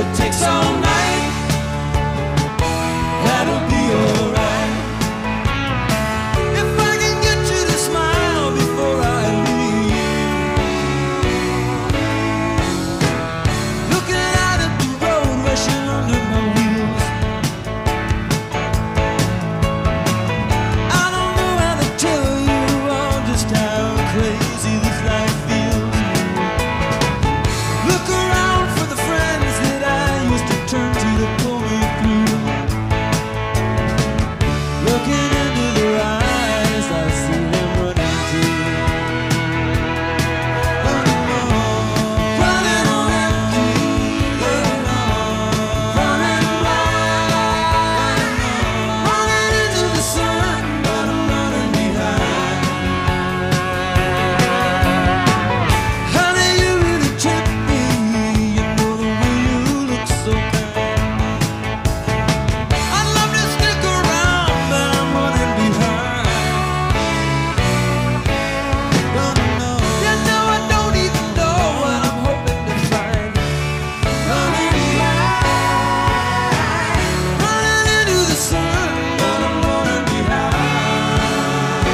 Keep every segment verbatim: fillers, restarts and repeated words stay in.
it takes all night, that'll be alright. If I can get you to smile before I leave, looking out at the road rushing under my wheels, I don't know how to tell you all just how crazy this life feels. Look around for the friends that I used to turn to to pull me through. Looking into their eyes, I see them running too. Running on, running on empty, running on, running wild, running into the sun, but I'm running behind. Honey, you really trip me, you know the way you look so kind. I'd love to stick around, but I'm running behind. Running on, you know I don't even know what I'm hoping to find. Running behind, running into the sun, but I'm running behind.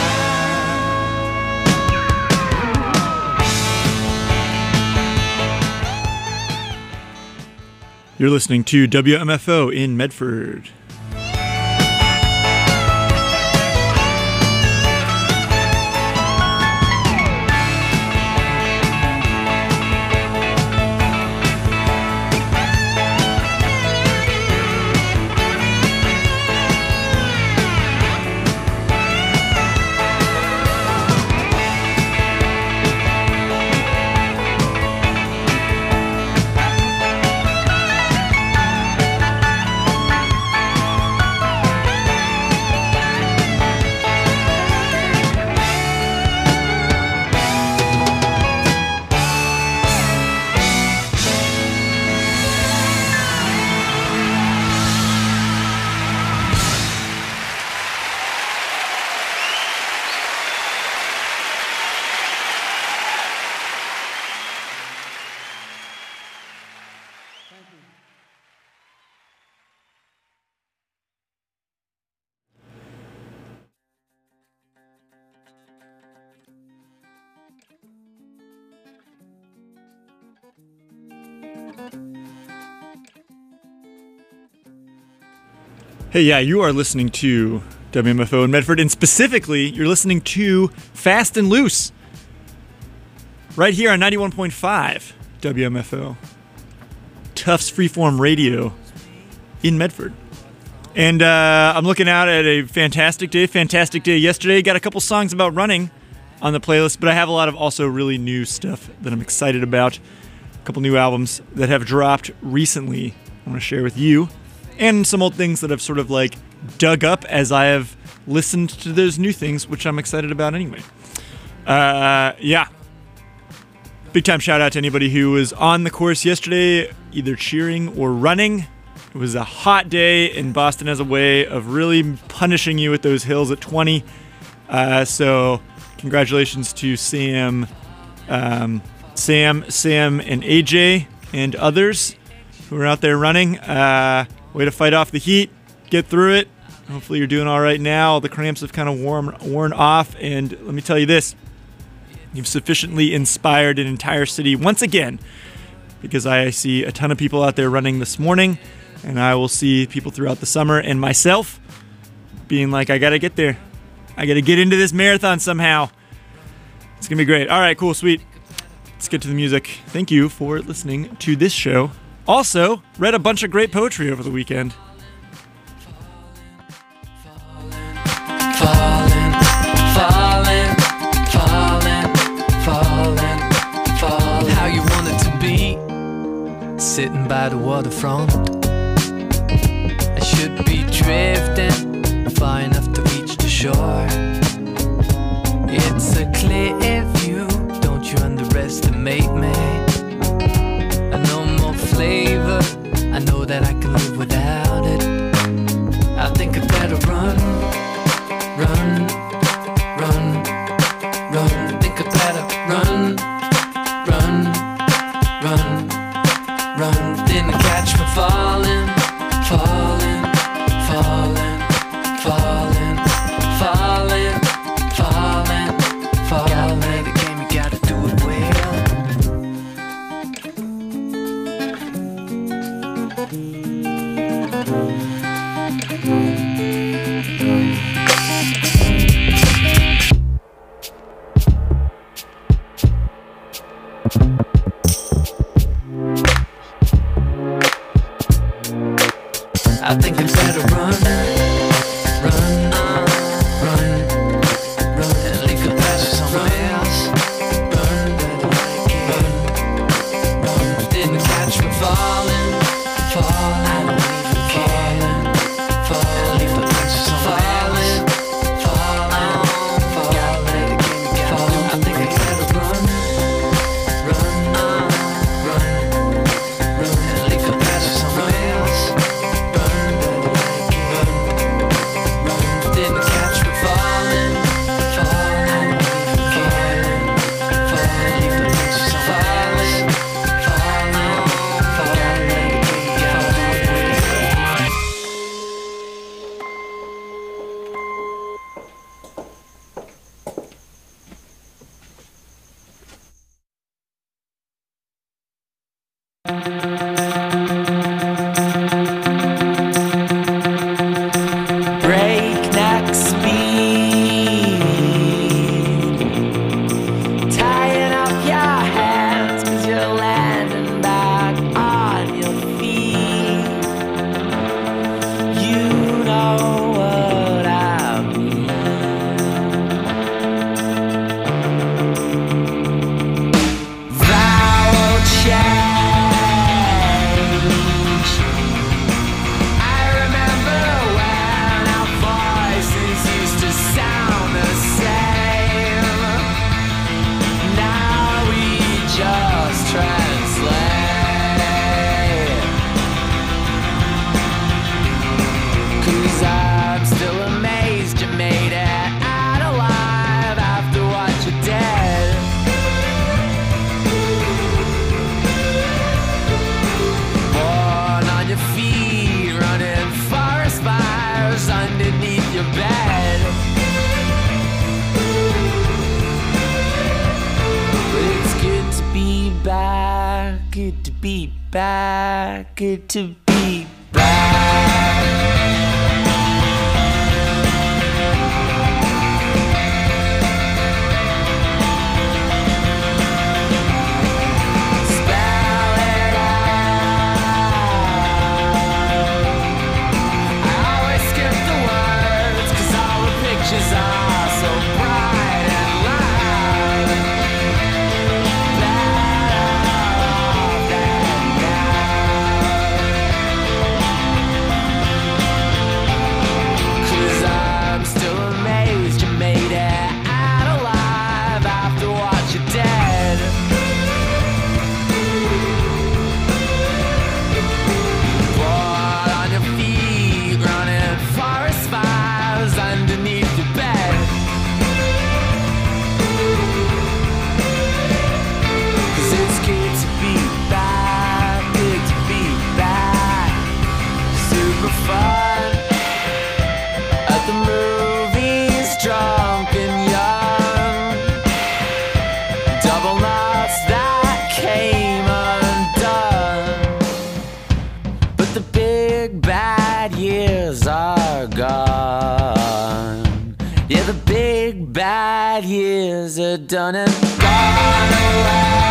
You're listening to W M F O in Medford. Hey, yeah, you are listening to W M F O in Medford, and specifically, you're listening to Fast and Loose right here on ninety-one point five W M F O, Tufts Freeform Radio in Medford. And uh, I'm looking out at a fantastic day, fantastic day yesterday. Got a couple songs about running on the playlist, but I have a lot of also really new stuff that I'm excited about. A couple new albums that have dropped recently I want to share with you. And some old things that I've sort of like dug up as I have listened to those new things, which I'm excited about anyway. Uh, yeah. Big time shout out to anybody who was on the course yesterday, either cheering or running. It was a hot day, and Boston has a way of really punishing you with those hills at twenty. Uh, so congratulations to Sam, um, Sam, Sam, and A J and others who are out there running. Uh, Way to fight off the heat, get through it. Hopefully you're doing all right now. All the cramps have kind of worn, worn off. And let me tell you this, you've sufficiently inspired an entire city once again, because I see a ton of people out there running this morning, and I will see people throughout the summer and myself being like, I got to get there. I got to get into this marathon somehow. It's going to be great. All right, cool, sweet. Let's get to the music. Thank you for listening to this show. Also, read a bunch of great poetry over the weekend. Falling, falling, falling, falling, falling. How you want it to be, sitting by the waterfront. I should be drifting far enough to reach the shore. It's a clear view, don't you underestimate me. I know more flavor, I know that I can live without it. I think I better run, run, run, run. I think I better run, run, run, run. Didn't catch me falling, falling, falling, falling, falling, falling, falling. Gotta play the game, you gotta do it well. I think I better run, run, uh, run, run, and leave the past for someone else. Run, run, run. Didn't catch me falling, falling, falling, falling, leave the past for someone else. Falling, falling, falling. I think I better run, run, uh, run, run, and leave the past for someone else. Didn't catch me falling, falling, falling, falling, leave the pictures on falling, falling, falling, breakneck speed, tying up your hands 'cause you're landing back on your feet. You know what I mean. Vowel change. I remember when our voices used to sound the same. Now we just translate. 'Cause I'm still amazed you made it out alive after what you did. Born on your feet, running forest fires underneath your bed. But it's good to be back, good to be back, good to be back. Spell it out. I always skip the words 'cause all the pictures are so bright and loud. Better off than now. 'Cause I'm still amazed you made it out alive after what you did. Born on your feet, running forest fires underneath your bed. 'Cause it's good to be back, good to be back. Super fun at the movies, drunk and young. Double knots that came undone. But the big bad years are gone. Yeah, the big bad years are done and gone away.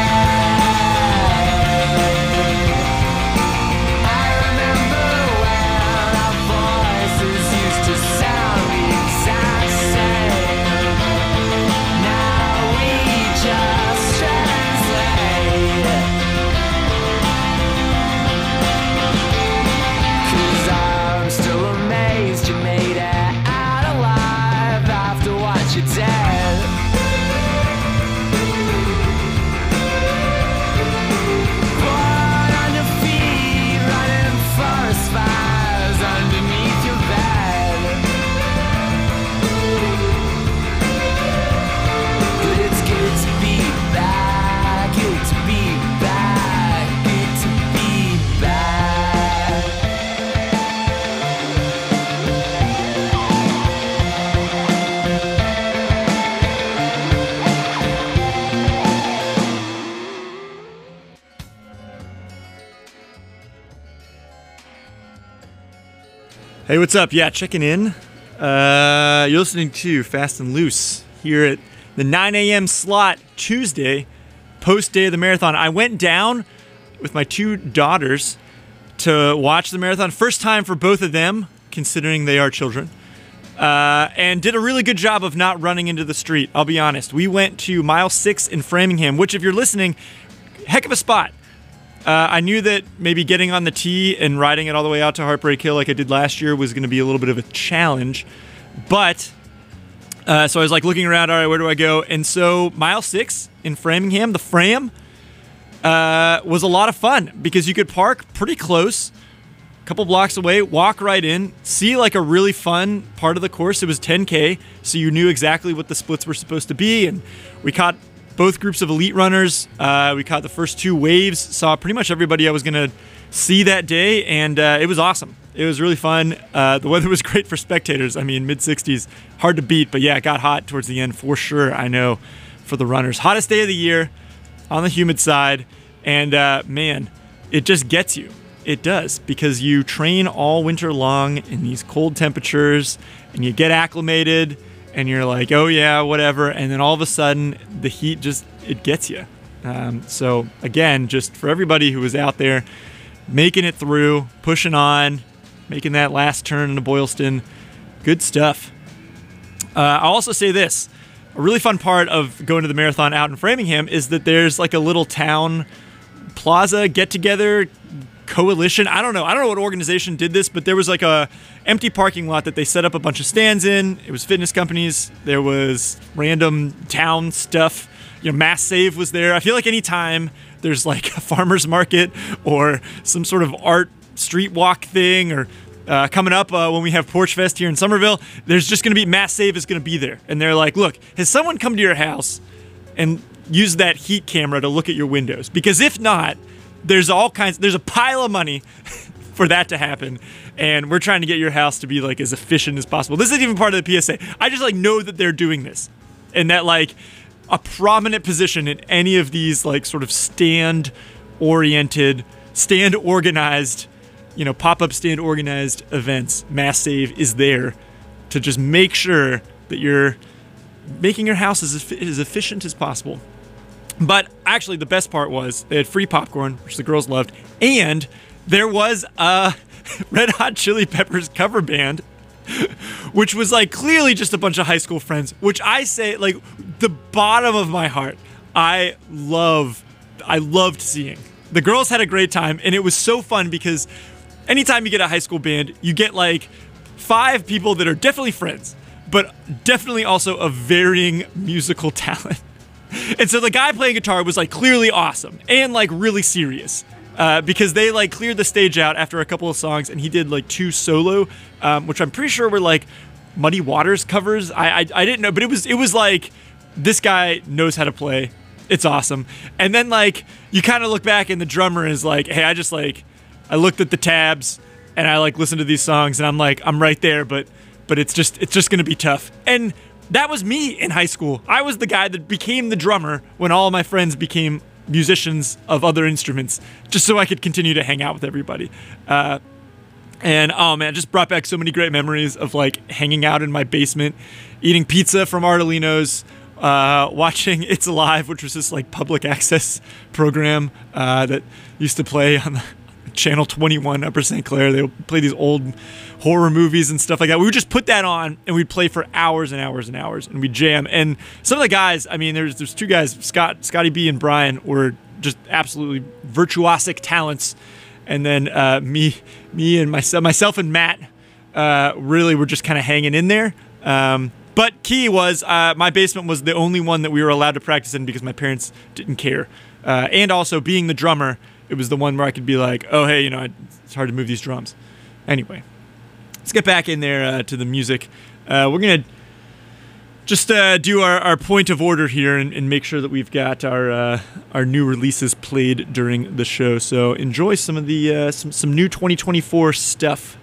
I remember when our voices used to sound the exact same. Now we just translate. 'Cause I'm still amazed you made it out alive after what you did. Hey, what's up? Yeah, checking in. Uh, you're listening to Fast and Loose here at the nine a.m. slot Tuesday, post day of the marathon. I went down with my two daughters to watch the marathon. First time for both of them, considering they are children. Uh, and did a really good job of not running into the street, I'll be honest. We went to mile six in Framingham, which if you're listening, heck of a spot. Uh, I knew that maybe getting on the tee and riding it all the way out to Heartbreak Hill like I did last year was going to be a little bit of a challenge. But, uh, so I was like looking around, all right, where do I go? And so mile six in Framingham, the Fram, uh, was a lot of fun because you could park pretty close, a couple blocks away, walk right in, see like a really fun part of the course. It was ten K, so you knew exactly what the splits were supposed to be. And we caught both groups of elite runners. Uh, we caught the first two waves, saw pretty much everybody I was going to see that day, and uh, it was awesome. It was really fun. Uh, the weather was great for spectators. I mean, mid sixties, hard to beat, but yeah, it got hot towards the end for sure, I know, for the runners. Hottest day of the year on the humid side, and uh, man, it just gets you. It does, because you train all winter long in these cold temperatures, and you get acclimated, and you're like, oh yeah, whatever. And then all of a sudden, the heat just, it gets you. Um, so again, just for everybody who was out there making it through, pushing on, making that last turn into Boylston, good stuff. Uh, I'll also say this, a really fun part of going to the marathon out in Framingham is that there's like a little town plaza get-together coalition. I don't know. I don't know what organization did this, but there was like a empty parking lot that they set up a bunch of stands in. It was fitness companies. There was random town stuff. You know, Mass Save was there. I feel like anytime there's like a farmer's market or some sort of art street walk thing, or uh, coming up uh, when we have Porch Fest here in Somerville, there's just going to be Mass Save is going to be there. And they're like, look, has someone come to your house and used that heat camera to look at your windows? Because if not, There's all kinds, there's a pile of money for that to happen, and we're trying to get your house to be like as efficient as possible. This isn't even part of the P S A. I just like know that they're doing this, and that like a prominent position in any of these like sort of stand oriented, stand organized, you know, pop-up stand organized events, Mass Save is there to just make sure that you're making your house as, as efficient as possible. But actually, the best part was they had free popcorn, which the girls loved, and there was a Red Hot Chili Peppers cover band, which was like clearly just a bunch of high school friends, which I say, like, the bottom of my heart, I love, I loved seeing. The girls had a great time, and it was so fun because anytime you get a high school band, you get like five people that are definitely friends, but definitely also of varying musical talent. And so the guy playing guitar was like clearly awesome and like really serious uh, because they like cleared the stage out after a couple of songs, and he did like two solo, um, which I'm pretty sure were like Muddy Waters covers. I, I I didn't know, but it was it was like this guy knows how to play. It's awesome. And then like you kind of look back and the drummer is like, hey, I just like I looked at the tabs and I like listened to these songs and I'm like I'm right there, but but it's just it's just gonna be tough. And that was me in high school. I was the guy that became the drummer when all of my friends became musicians of other instruments, just so I could continue to hang out with everybody. Uh, and oh man, just brought back so many great memories of like hanging out in my basement, eating pizza from Artolino's, uh, watching It's Alive, which was this like public access program uh, that used to play on the Channel twenty-one, Upper Saint Clair. They would play these old horror movies and stuff like that. We would just put that on and we'd play for hours and hours and hours and we'd jam. And some of the guys, I mean, there's there's two guys, Scott, Scotty B and Brian, were just absolutely virtuosic talents. And then uh, me, me and myself, myself and Matt, uh, really were just kind of hanging in there. Um, but key was uh, my basement was the only one that we were allowed to practice in because my parents didn't care. Uh, and also being the drummer, it was the one where I could be like, oh, hey, you know, it's hard to move these drums. Anyway, let's get back in there uh, to the music. Uh, we're going to just uh, do our, our point of order here and, and make sure that we've got our uh, our new releases played during the show. So enjoy some of the uh, some, some new twenty twenty-four stuff.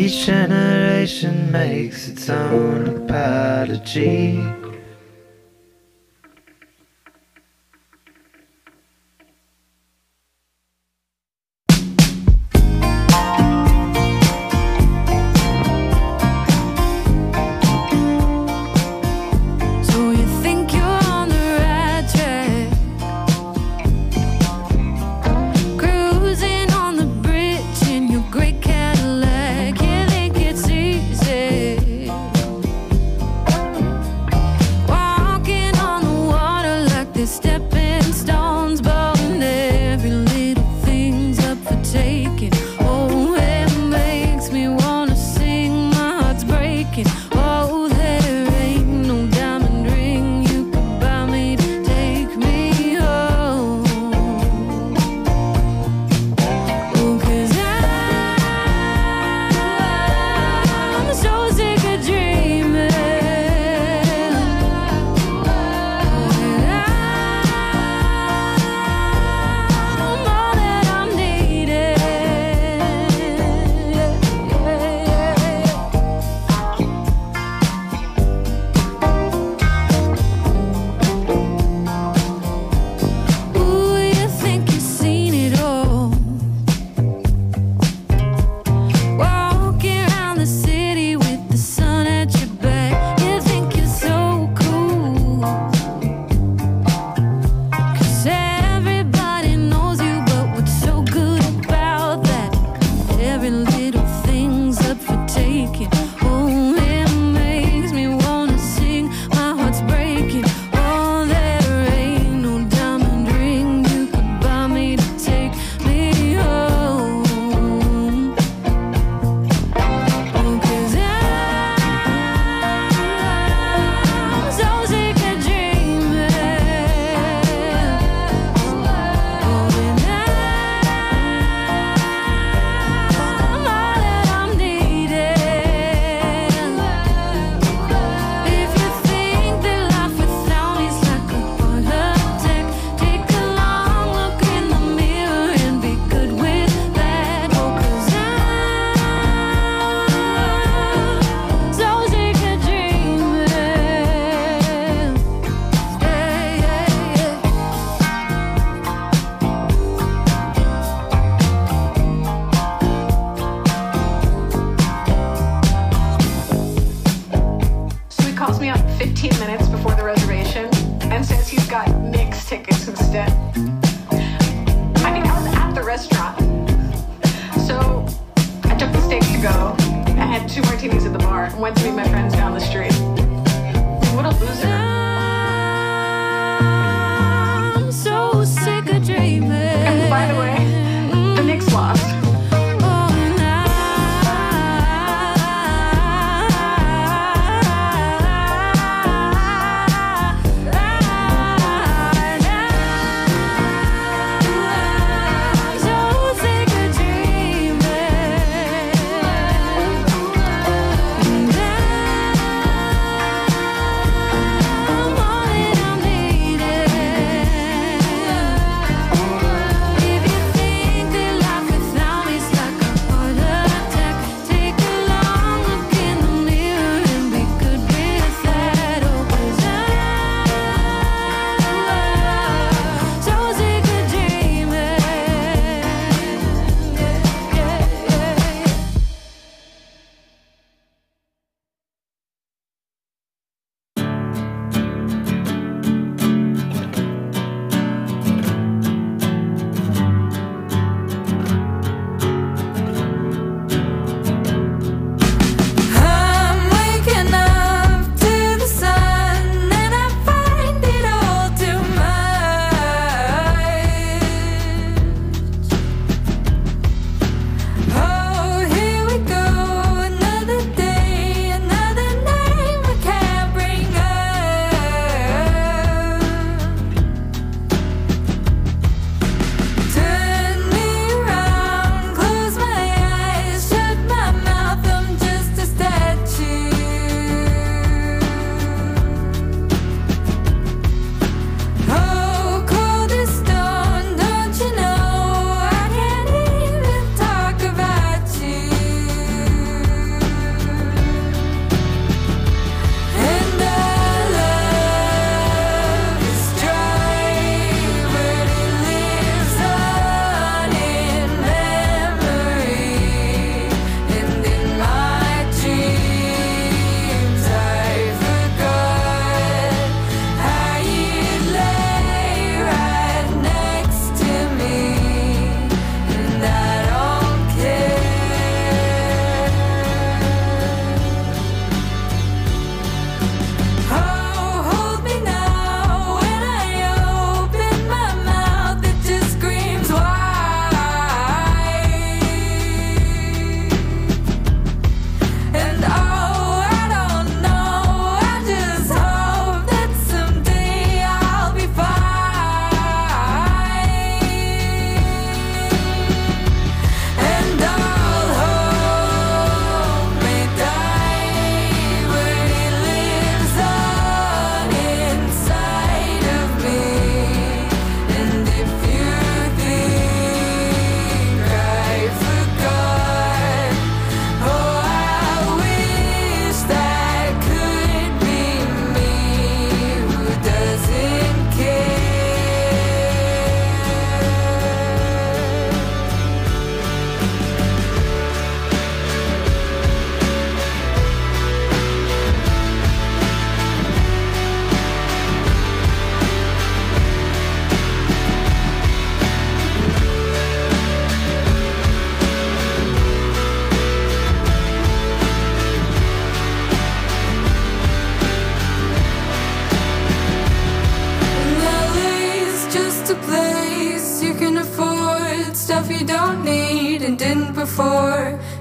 Each generation makes its own apology.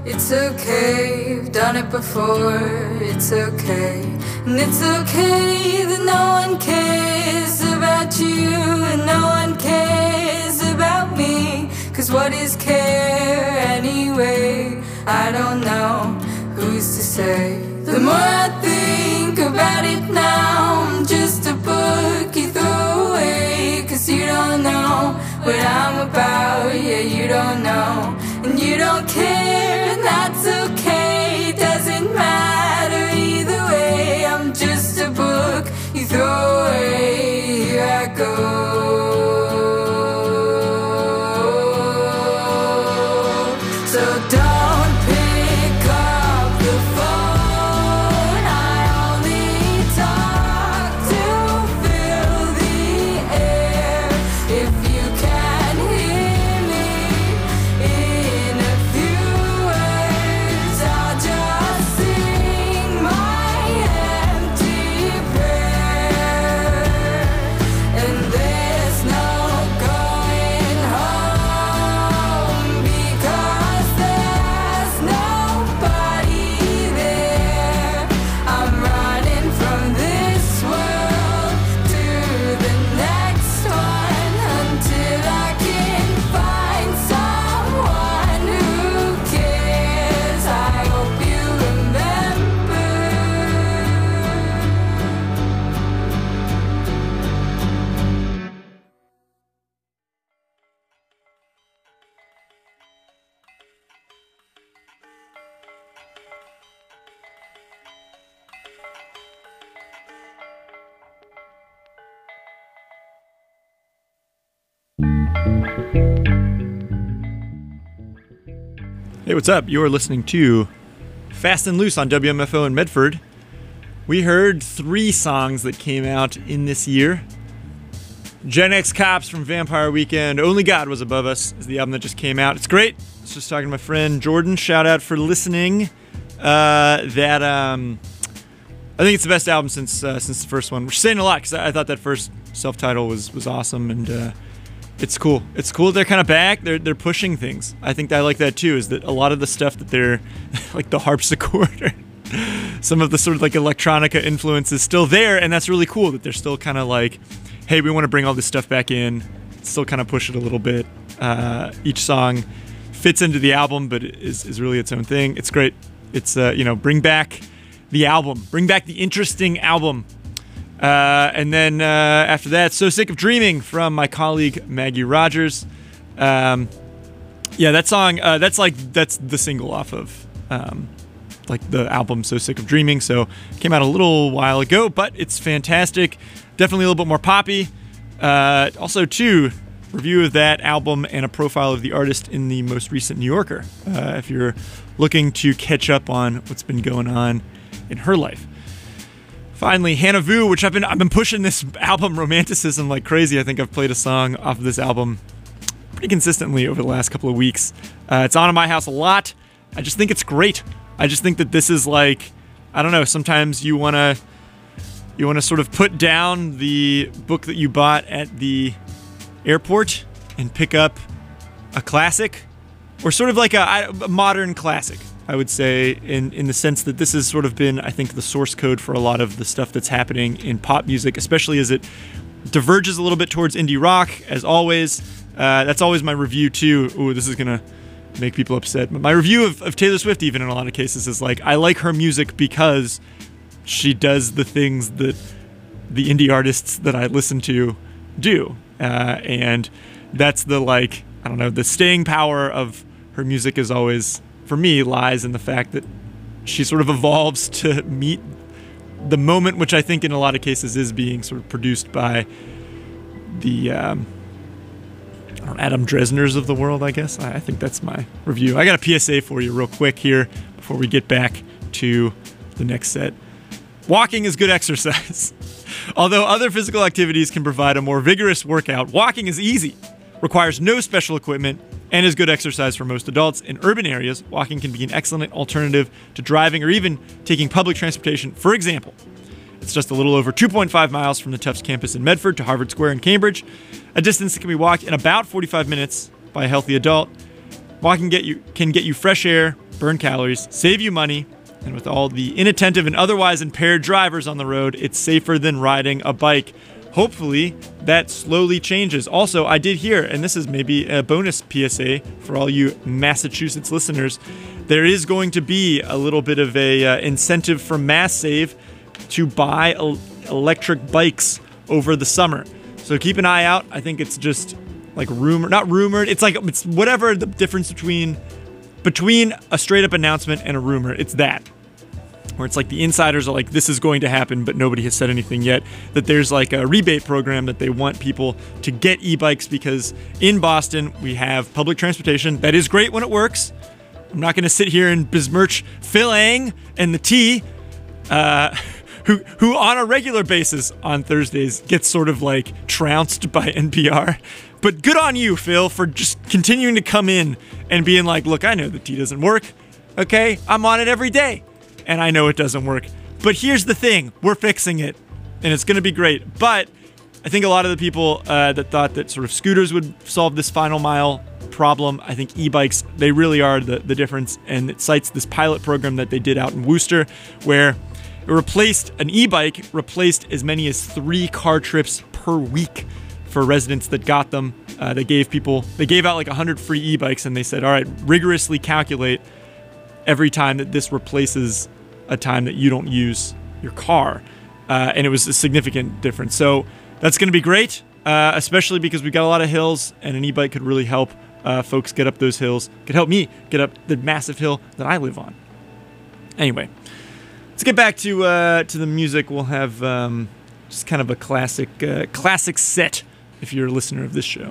It's okay, you've done it before. It's okay, and it's okay that no one cares about you and no one cares about me. Cause what is care anyway? I don't know, who's to say? The more I think about it now, I'm just a book you throw away. Cause you don't know what I'm about, yeah, you don't know. And you don't care, and that's okay. Doesn't matter either way. I'm just a book you throw away. Here I go. So don't pick up the phone. I only talk to fill the air. If you can hear me in a few words, I'll just sing my empty prayer. And there's no going home because there's nobody there. I'm running from this world to the next one until I can find someone who cares. I hope you remember. Hey, what's up? You're listening to Fast and Loose on W M F O in Medford. We heard three songs that came out in this year. Gen X Cops from Vampire Weekend, Only God Was Above Us is the album that just came out. It's great. I was just talking to my friend Jordan. Shout out for listening. Uh, that um, I think it's the best album since uh, since the first one, which is saying a lot because I, I thought that first self-title was was awesome, and uh, it's cool. It's cool that they're kind of back. They're they're pushing things. I think I like that too. Is that a lot of the stuff that they're like the harpsichord or some of the sort of like electronica influence is still there, and that's really cool that they're still kind of like, hey, we want to bring all this stuff back in. Still kind of push it a little bit. Uh, each song fits into the album, but is is really its own thing. It's great. It's uh, you know, bring back the album, bring back the interesting album. Uh, and then uh, after that, So Sick of Dreaming from my colleague Maggie Rogers. Um, yeah, that song, uh, that's like, that's the single off of um, like the album So Sick of Dreaming. So came out a little while ago, but it's fantastic. Definitely a little bit more poppy. Uh, also, too, review of that album and a profile of the artist in the most recent New Yorker. Uh, if you're looking to catch up on what's been going on in her life. Finally, Hannah Vu, which I've been I've been pushing this album Romanticism like crazy. I think I've played a song off of this album pretty consistently over the last couple of weeks. Uh, it's on in my house a lot. I just think it's great. I just think that this is like, I don't know, sometimes you want to you want to sort of put down the book that you bought at the airport and pick up a classic, or sort of like a, a modern classic. I would say, in, in the sense that this has sort of been, I think, the source code for a lot of the stuff that's happening in pop music, especially as it diverges a little bit towards indie rock, as always. Uh, that's always my review, too. Ooh, this is going to make people upset. But my review of, of Taylor Swift, even in a lot of cases, is like, I like her music because she does the things that the indie artists that I listen to do. Uh, and that's the, like, I don't know, the staying power of her music is always, for me, lies in the fact that she sort of evolves to meet the moment, which I think in a lot of cases is being sort of produced by the um, I don't know, Adam Dresners of the world, I guess. I think that's my review. I got a P S A for you real quick here before we get back to the next set. Walking is good exercise. Although other physical activities can provide a more vigorous workout, walking is easy, requires no special equipment, and is good exercise for most adults. In urban areas, walking can be an excellent alternative to driving or even taking public transportation. For example, it's just a little over two point five miles from the Tufts campus in Medford to Harvard Square in Cambridge, a distance that can be walked in about forty-five minutes by a healthy adult. Walking get you can get you fresh air, burn calories, save you money, and with all the inattentive and otherwise impaired drivers on the road, it's safer than riding a bike. Hopefully, that slowly changes. Also, I did hear, and this is maybe a bonus P S A for all you Massachusetts listeners, there is going to be a little bit of a uh, incentive from Mass Save to buy el- electric bikes over the summer. So keep an eye out. I think it's just like rumor, not rumored. It's like it's whatever the difference between between a straight up announcement and a rumor. It's that. Where it's like the insiders are like, this is going to happen, but nobody has said anything yet. That there's like a rebate program that they want people to get e-bikes because in Boston we have public transportation that is great when it works. I'm not going to sit here and besmirch Phil Ang and the T, uh, who who on a regular basis on Thursdays gets sort of like trounced by N P R. But good on you, Phil, for just continuing to come in and being like, look, I know the T doesn't work. Okay, I'm on it every day. And I know it doesn't work. But here's the thing. We're fixing it. And it's going to be great. But I think a lot of the people uh, that thought that sort of scooters would solve this final mile problem, I think e-bikes, they really are the, the difference. And it cites this pilot program that they did out in Worcester where it replaced, an e-bike replaced as many as three car trips per week for residents that got them. Uh, they gave people, they gave out like one hundred free e-bikes and they said, all right, rigorously calculate every time that this replaces a time that you don't use your car. Uh, and it was a significant difference. So that's going to be great, uh, especially because we've got a lot of hills and an e-bike could really help uh, folks get up those hills, could help me get up the massive hill that I live on. Anyway, let's get back to uh, to the music. We'll have um, just kind of a classic, uh, classic set if you're a listener of this show.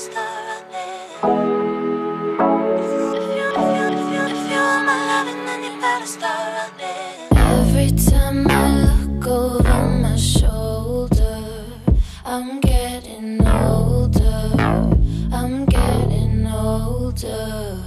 start running. If you, if you, if you, if you want my loving, then you better start running. Every time I look over my shoulder, I'm getting older, I'm getting older.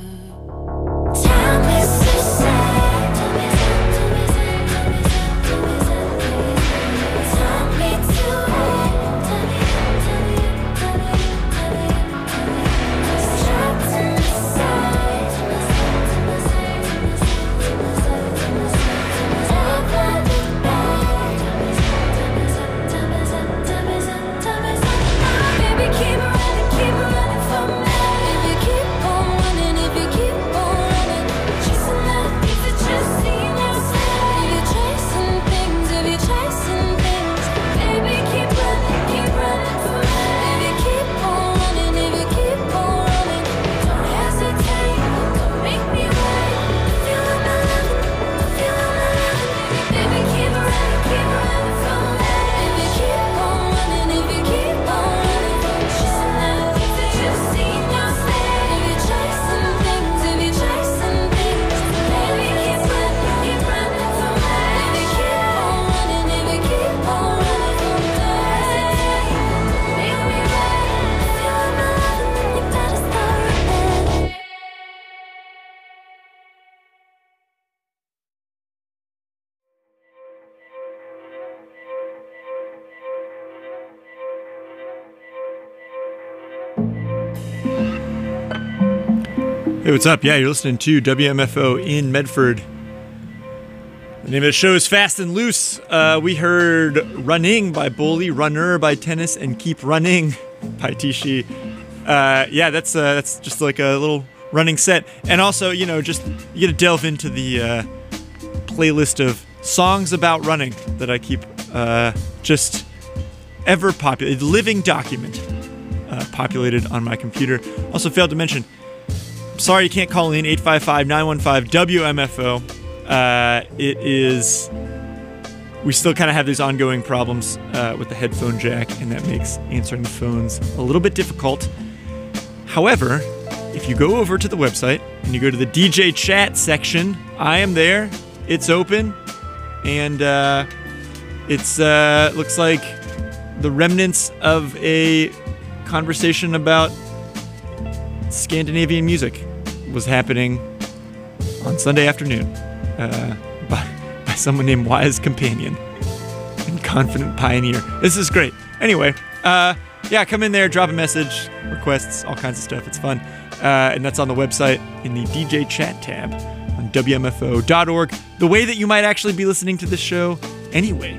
Time is so sad. Time is sad, time is sad, time is sad, time is sad. Time me to it. Time me, time me, time me, time me, time me. Trapped in the side. Time is sad, time is sad, time is sad, time is sad, time is sad. Up on the bed. Time is sad, time is sad, time is sad, time is sad. Baby, keep running, keep running for me. If you keep on running, if you keep on running, chasing that if you're chasing yourself. If you're chasing things, if you're chasing things, baby, keep running, keep running for me. If you keep on running, if you keep on running, don't hesitate, don't make me wait. If you want my loving, if you want my loving, baby, keep running, keep running for me. If you keep on running, if you keep on running, chasing that if you're chasing yourself. If you're chasing things, if you're chasing things, baby, keep running, keep running for me. If you keep on running, if you keep on running, don't hesitate, make me wait. If you want my loving, then you better start running. Hey, what's up? Yeah, you're listening to W M F O in Medford. The name of the show is Fast and Loose. Uh, we heard Running by Bully, Runner by Tennis, and Keep Running by Tishi. Uh, yeah, that's uh, that's just like a little running set. And also, you know, just you get to delve into the uh, playlist of songs about running that I keep uh, just ever populated, living document uh, populated on my computer. Also failed to mention, sorry you can't call in, eight five five, nine one five, W M F O. Uh, it is... We still kind of have these ongoing problems uh, with the headphone jack, and that makes answering the phones a little bit difficult. However, if you go over to the website and you go to the D J chat section, I am there. It's open, and uh, it's uh, looks like the remnants of a conversation about Scandinavian music was happening on Sunday afternoon uh, by, by someone named Wise Companion and Confident Pioneer. This is great. Anyway, uh, yeah, come in there, drop a message, requests, all kinds of stuff. It's fun. Uh, and that's on the website in the D J chat tab on W M F O dot org. The way that you might actually be listening to this show anyway.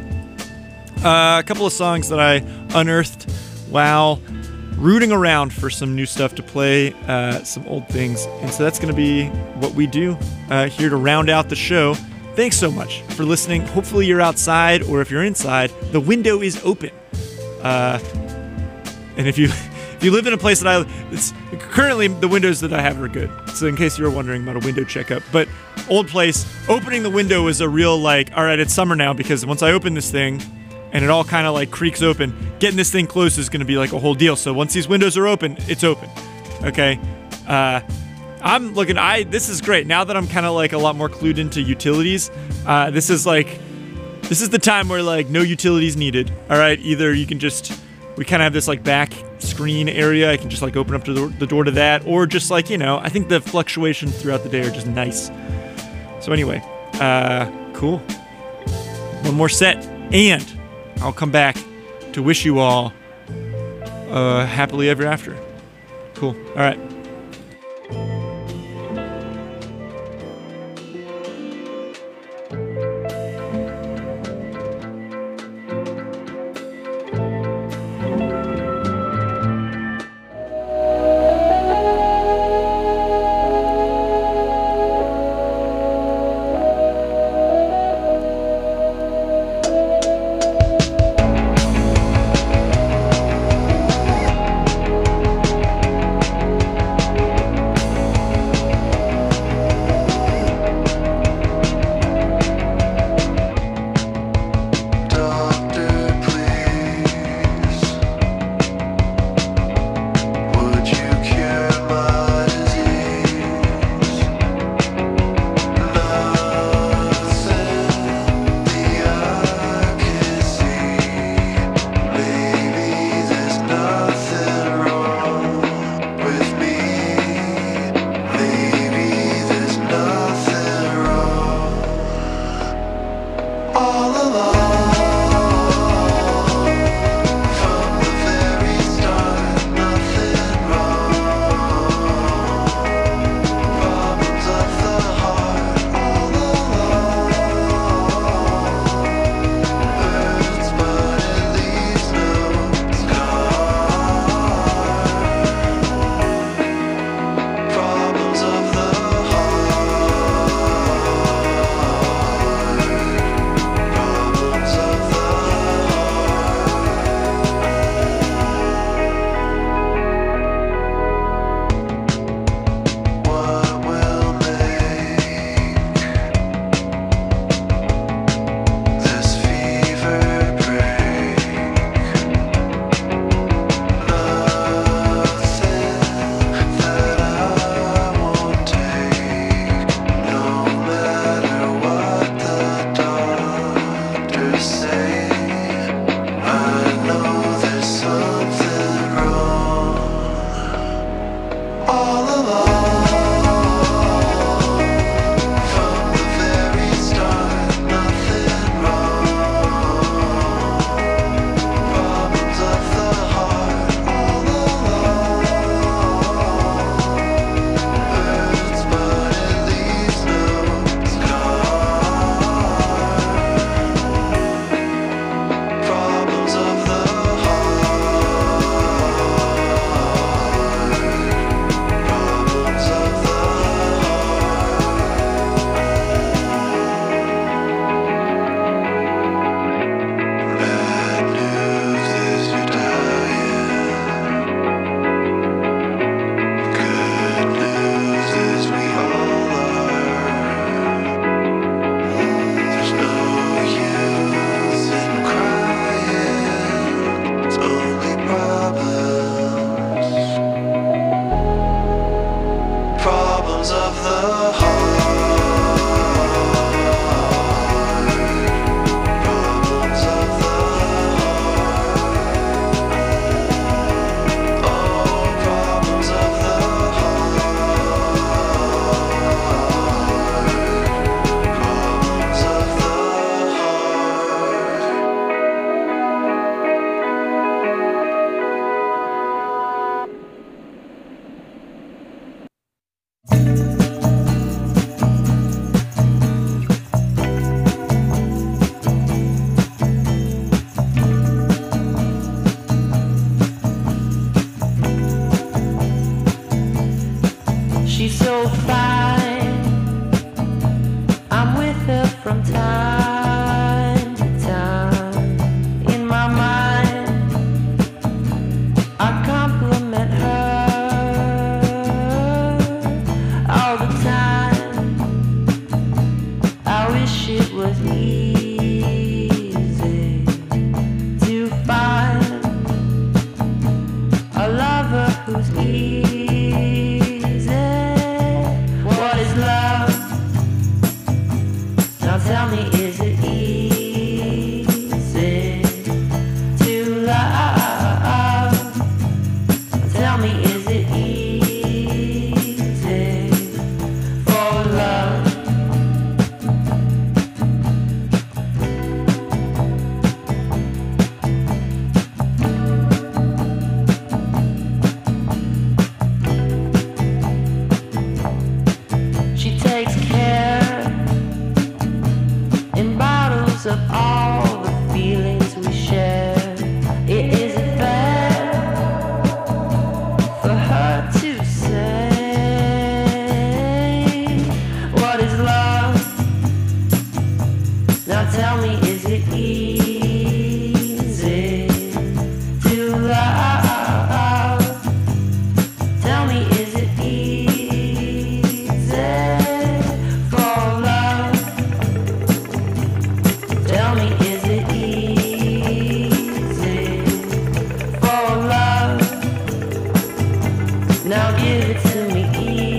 Uh, a couple of songs that I unearthed while rooting around for some new stuff to play, uh, some old things. And so that's going to be what we do uh, here to round out the show. Thanks so much for listening. Hopefully you're outside, or if you're inside, the window is open. Uh, and if you if you live in a place that I... It's, currently, the windows that I have are good. So in case you were wondering about a window checkup. But old place, opening the window is a real, like, all right, it's summer now, because once I open this thing, and it all kind of like creaks open, getting this thing closed is going to be like a whole deal. So once these windows are open, it's open. Okay. Uh, I'm looking, I, this is great. Now that I'm kind of like a lot more clued into utilities, uh, this is like, this is the time where like no utilities needed. All right. Either you can just, we kind of have this like back screen area. I can just like open up to the, the door to that, or just like, you know, I think the fluctuations throughout the day are just nice. So anyway, uh, cool. One more set, and I'll come back to wish you all uh, happily ever after. Cool. All right. it easy for love? She takes care in bottles of all the feelings we share. It isn't fair for her to say, what is love? Now tell me, is it easy to love? Tell me, is it easy for love? Tell me, is it easy for love? Now give it to me easy.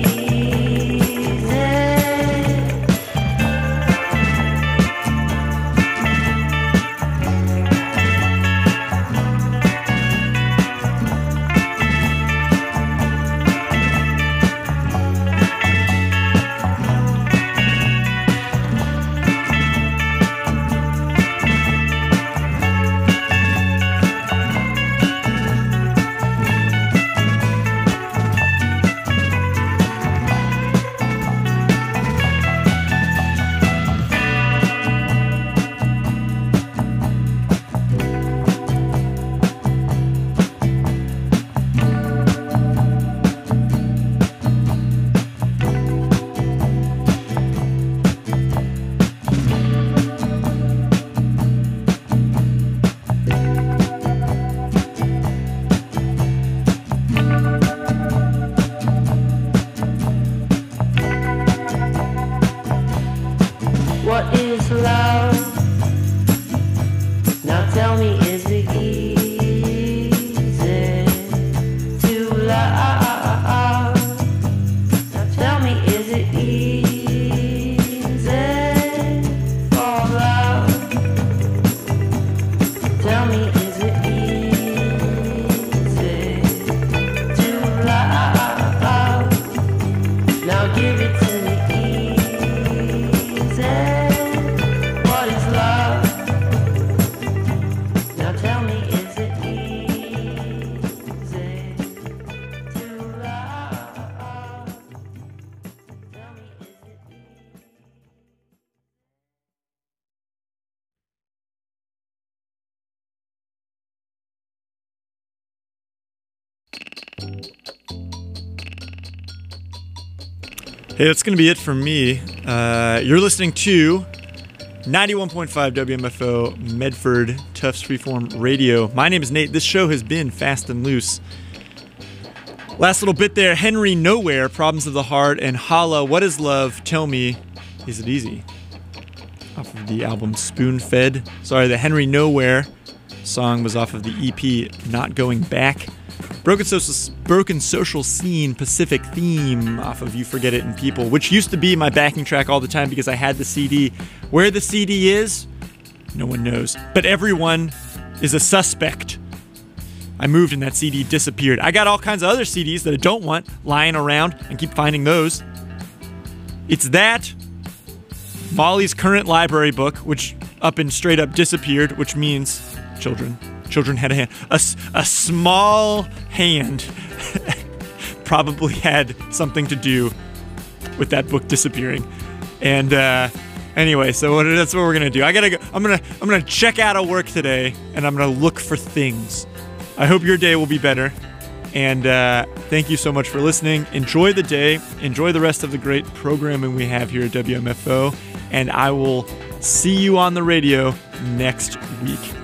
What is love? Now tell me, is it easy to love? Now tell me, is it easy for love? Tell me, is it easy to love? Now give it to me easy. What is love? Now tell me, is it easy to love? Tell me, is it easy? Hey, that's going to be it for me. Uh, you're listening to ninety-one point five W M F O Medford Tufts Freeform Radio. My name is Nate. This show has been Fast and Loose. Last little bit there, Henry Nowhere, Problems of the Heart, and Holla, What is Love? Tell Me, Is It Easy? Off of the album Spoon Fed. Sorry, the Henry Nowhere song was off of the E P Not Going Back. Broken Social, Broken Social Scene Pacific Theme off of You Forget It in People, which used to be my backing track all the time because I had the C D. Where the C D is, no one knows. But everyone is a suspect. I moved and that C D disappeared. I got all kinds of other C Ds that I don't want lying around and keep finding those. It's that, Molly's current library book, which up and straight up disappeared, which means children. Children had a hand. A, a small hand probably had something to do with that book disappearing. And uh, anyway, so what, that's what we're gonna do. I gotta go. I'm gonna I'm gonna check out of work today, and I'm gonna look for things. I hope your day will be better. And uh, thank you so much for listening. Enjoy the day. Enjoy the rest of the great programming we have here at W M F O. And I will see you on the radio next week.